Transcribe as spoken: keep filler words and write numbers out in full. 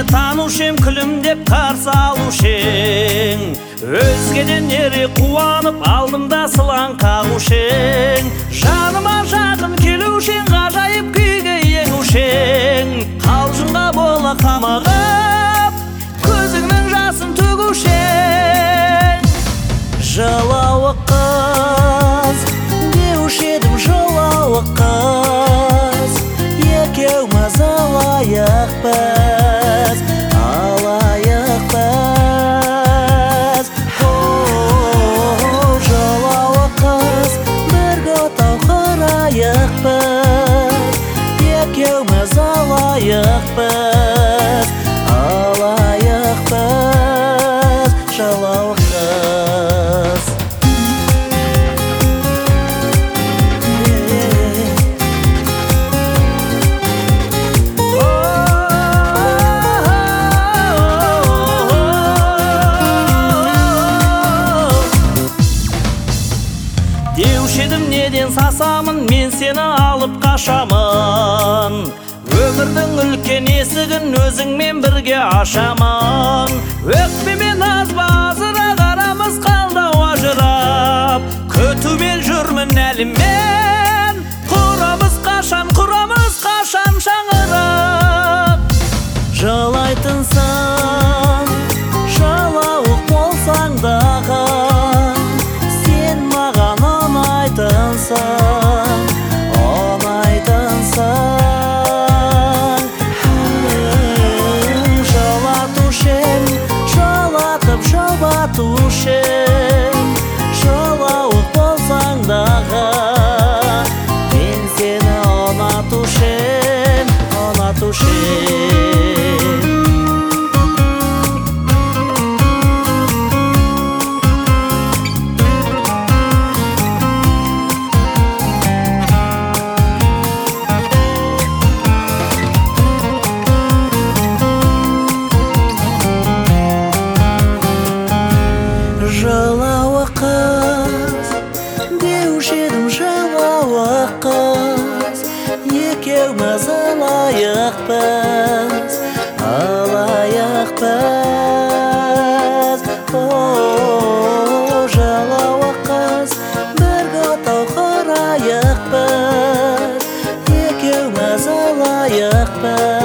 мені танушем, күлімдеп қарсы алушең. Өзгеден ері қуанып алдымда сылаң қағушең. Жаныма жақын келушең, ғажайып күйге еңушең. Қалжыңға бола қамағып, көзіңнің жасын төгушең. Жылауы қыз деуші едім, жылауы қыз, екеуміз алайықпыз, алайықпыз. Оу, жылауы қыз, бірге отау құрайықпыз, екеуміз алайықпыз, алайықпыз, жылауы қыз. Деуші едім, неден сасамын, мен сені алып қашамын. Өмірдің үлкен есігін өзіңмен бірге ашамын. Өкпемен азба азыра қарамыз қалдау ажырап. Күтумен жүрмін әліммен, құрамыз қашан, құрамыз қашан шаңырап. Жылайтынсың, жылауық болсаң дағы, сен маған ұнайтынсың, ұнайтынсың. Жылатушем, жылатып жұбатушем, жылауық болсаң дағы, мен сені ұнатушем, ұнатушем. Жылауы қыз деуші едім, жылауы қыз, екеуміз алайықпыз, алайықпыз. Оу, жылауы қыз, бірге отау құрайықпыз, екеуміз алайықпыз.